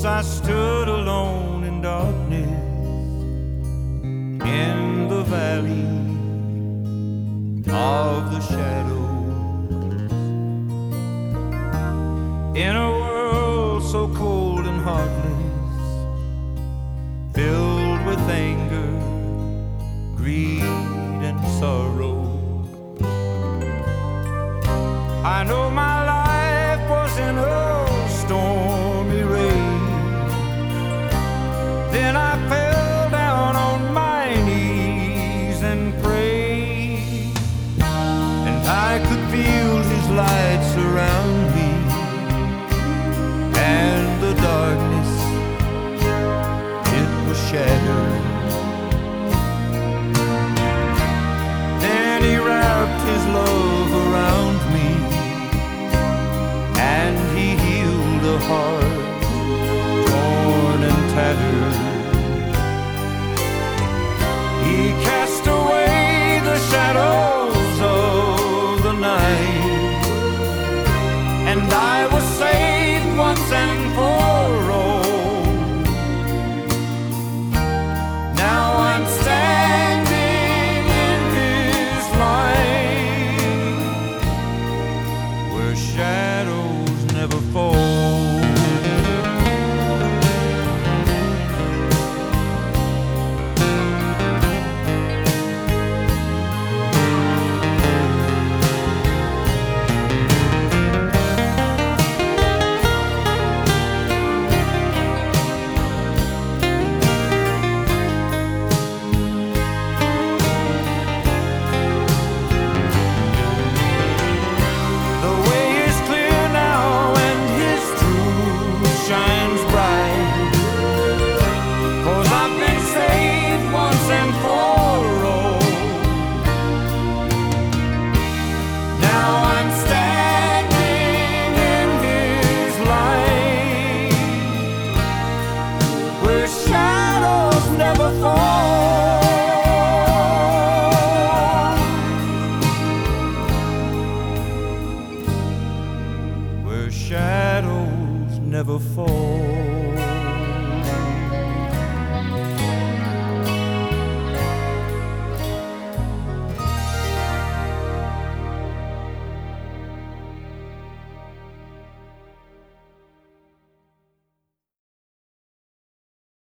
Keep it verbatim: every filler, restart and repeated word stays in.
Cause I stood alone in darkness in the valley of the shadows, in a world so cold and heartless, filled with anger, greed and sorrow. I know my life was in a stormy rain. Then I fell down on my knees and prayed, and I could feel his light surround me, and the darkness, it was shattered. Then he wrapped his love around me, and he healed a heart torn and tattered. He cast away the shadows of the night, and I was saved once and for all. Now I'm standing in his light, where shadows never fall. We're